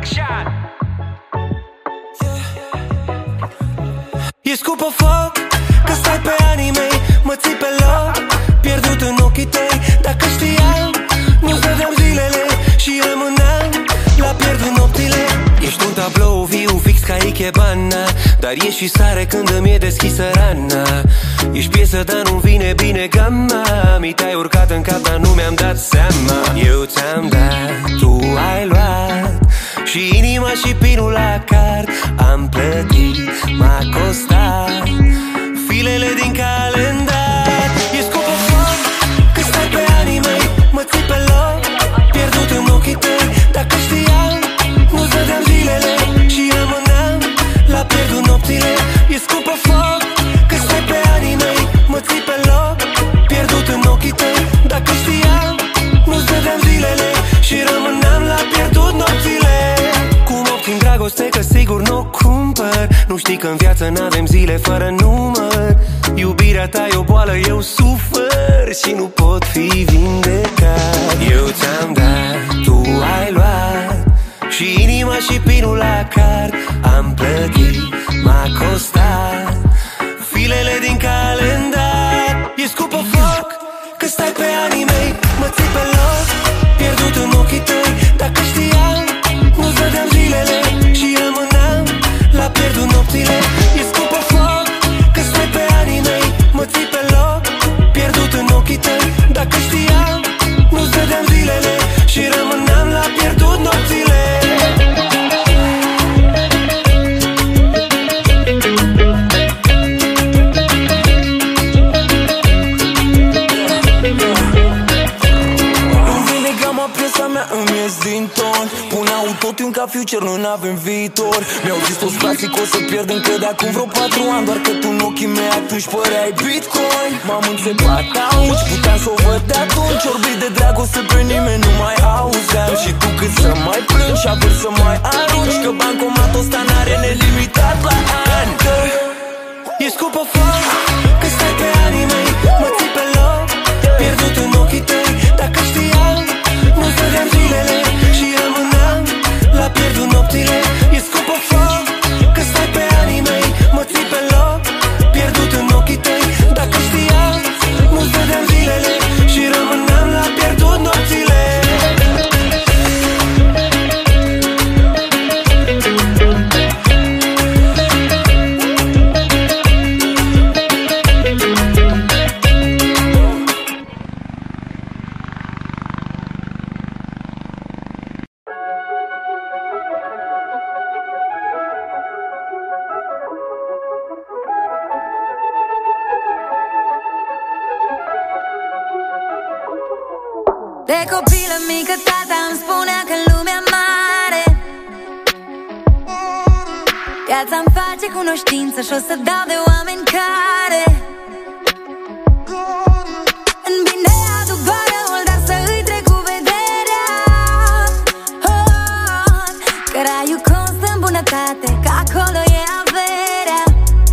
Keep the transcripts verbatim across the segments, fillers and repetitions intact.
Production. E scupă foc, că stai pe anii mei, mă ții pe loc, pierdut în ochii tăi. Dacă știam, nu-ți dădeam zilele și rămâneam la pierdut nopțile. Ești un tablou viu, fix ca Ikebana, dar ești și sare când îmi e deschisă rana. Ești piesă, dar nu vine bine gama. Mi te-ai urcat în cap, dar nu mi-am dat seama. Eu ți-am dat, tu ai luat, și inima și pinul la card. Am plătit, m-a costat filele din calendar. E scupă foc, că stai pe anii mei, mă ții pe loc, pierdut în ochii tăi. Dacă știam, nu-ți dădeam zilele și rămâneam la pierdut nopțile. E scupă foc, că stai pe anii mei, mă ții pe loc, pierdut în ochii tăi. Dacă știam, nu-ți dădeam zilele și rămâneam la pierdut nopțile. Cum obțin dragoste, că sigur n-o cumpăr. Nu știi că în viață n-avem zile fără număr. Iubirea ta e o boală, eu sufăr și nu pot fi vindecat. Eu ți-am dat, tu ai luat, și inima și pinul la card. Am plătit, m-a costat filele din calendar. E scupă foc, că stai pe anii mei, mă ții pe loc, pierdut în ochii tăi. Dacă știam, nu-ți dădeam zilele și rămâneam la pierdut nopțile. E scupă foc, că stai pe anii mei, mă ții pe loc, pierdut în ochii tăi. Dacă știam, nu-ți dădeam zilele și rămâneam la pierdut nopțile. Îmi ies din ton, pun autotune ca Future, noi n-avem viitor. Mi-au zis toți frații că o să pierd încă de acum vreo patru ani, doar că tu în ochii mei atunci păreai Bitcoin. M-am înțepat atunci, puteam să o văd de atunci. Orbit de dragoste pe nimeni nu mai auzeam. Și tu cât să mai plângi și având să mai arunci, că bancomatul ăsta n-are nelimitat la ani. E scupă foc, că stai pe anii mei, mă ții pe loc, pierdut în ochii tăi. Dacă știam, nu-ți dădeam zilele și rămâneam la pierdut nopțile. E scupă foc, că stai pe anii mei, mă ții pe loc, pierdut în ochii tăi. Dacă știam, nu-ți dădeam zilele și rămâneam la pierdut nopțile. De copilă mică tata îmi spunea că lumea mare viața-mi face cunoștință și o să dau de oameni care în bine aduc doar răul, dar să îi trec cu vederea. oh, Că raiul constă în bunătate, că acolo e averea.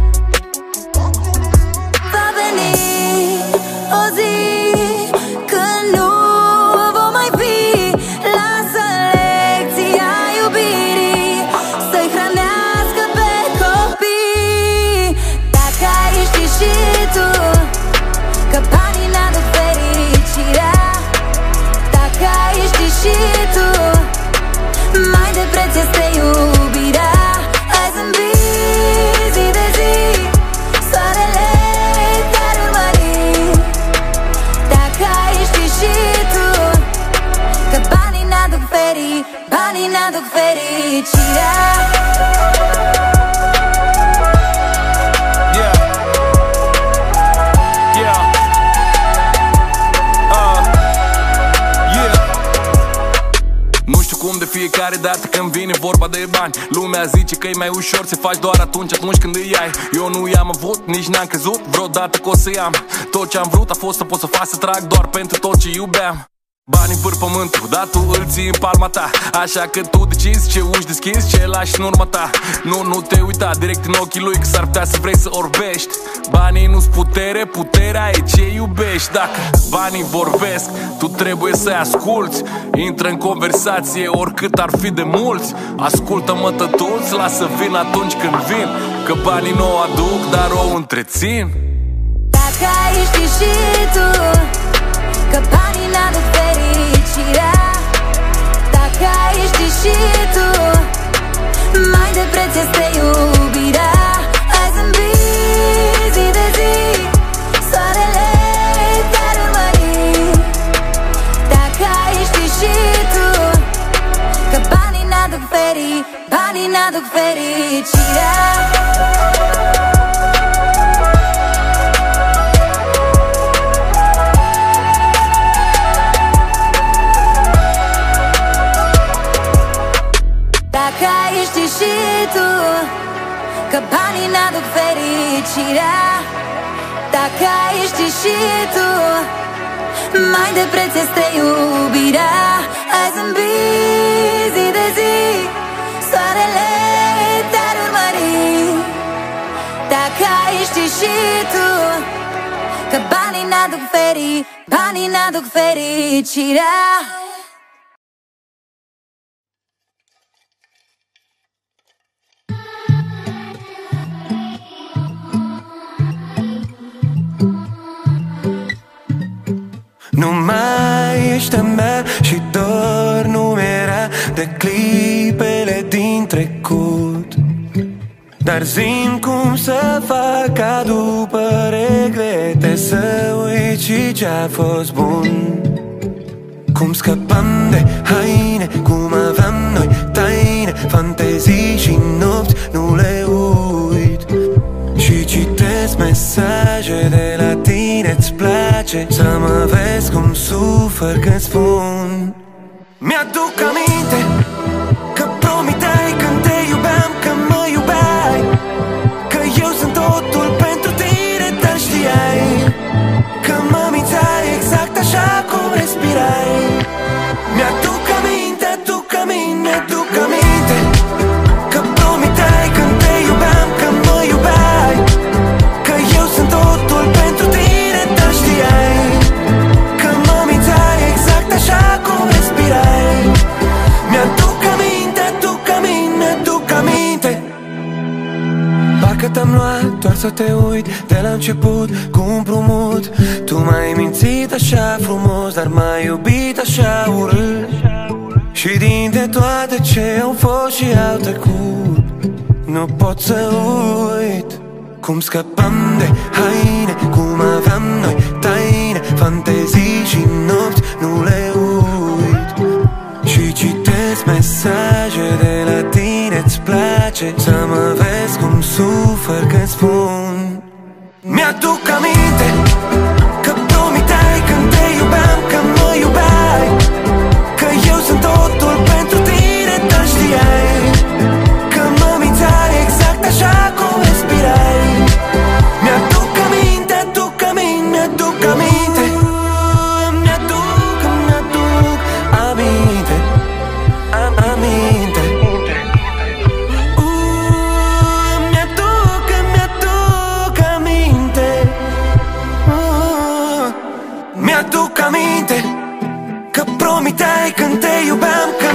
Va veni o zi când nu vom mai fi. Lasă lecția iubirii să-i hrănească pe copii. Dacă ai ști și tu că banii n-aduc fericirea, dacă ai ști și tu mai de preț este iubirea. Ai zâmbit zi de zi, soarele te-ar urmări. Dacă ai ști și tu că banii n-aduc feri, banii n-aduc fericirea. Yeah. Yeah. Uh. Yeah. Nu știu cum de fiecare dată când vine vorba de bani, lumea zice că e mai ușor, se faci doar atunci, atunci când îi ai. Eu nu i-am avut, nici n-am crezut vreodată că o să-i am. Tot ce-am vrut a fost să pot să fac, să trag doar pentru tot ce iubeam. Banii vâr pământul, dar tu îl ții în palma ta, așa că tu de descinzi, ce uși deschizi, ce lași în urma ta. Nu, nu te uita direct în ochii lui, că s-ar putea să vrei să orbești. Banii nu-s putere, puterea e ce iubești. Dacă banii vorbesc, tu trebuie să-i asculți. Intră în conversație oricât ar fi de mulți. Ascultă-mă tătuți, lasă vin atunci când vin, că banii nu o aduc, dar o întrețin. Dacă ai ști și tu că banii n-aduc fericirea, dacă ai ști și tu mai de preț este iubirea. Hai zâmbi zi de zi, soarele te-ar urmări. Dacă ai ști și tu că banii n-aduc feri, banii n-aduc fericirea. Dacă ai ști și tu că banii n-aduc fericirea, dacă ai ști și tu mai de preț este iubirea. Hai zâmbi zi de zi, soarele te-ar urmări. Dacă ai ști și tu că banii n-aduc feri, banii n-aduc fericirea. Nu mai ești a mea și dor nu mi-era de clipele din trecut. Dar zi-mi cum să fac ca după regrete să uit și ce-a fost bun. Cum scăpam de haine, cum aveam noi taine, fantezii și nopți nu le uit. Și citesc mesaje de la tine, îți place să mă vezi cum sufăr când spun. Mi-aduc aminte că promiteai când te iubeam că mă iubeai, că eu sunt totul pentru tine, dar știai că mă mințeai exact așa cum respirai. Mi-aduc aminte, aduc aminte, mi-aduc aminte că promiteai când te iubeam că mă iubeai, că eu sunt totul pentru tine, dar știai că mă mințeai exact așa cum respirai. Mi-aduc aminte, aduc aminte, mi-aduc aminte. Parcă te-am luat doar să te uit de la început cu un împrumut. Tu m-ai mințit așa frumos, dar m-ai iubit așa urât. Și dintre toate ce au fost și au trecut, nu pot să uit cum scăpam de haine, cum aveam noi taine, fantezii și nopți nu le uit. Și citesc mesaje de la tine, îți place să mă vezi cum sufăr când spun. Mi-aduc aminte că promiteai când te iubeam că mă iubeai, că eu sunt totul pentru tine, dar știai că mă mințeai exact așa cum respirai. Mi-aduc aminte, aduc aminte, mi-aduc aminte. Mi-aduc, mi-aduc aminte, am aminte. Uh, mi-aduc, mi-aduc aminte. Uh, mi-aduc aminte că promiteai când te iubeam că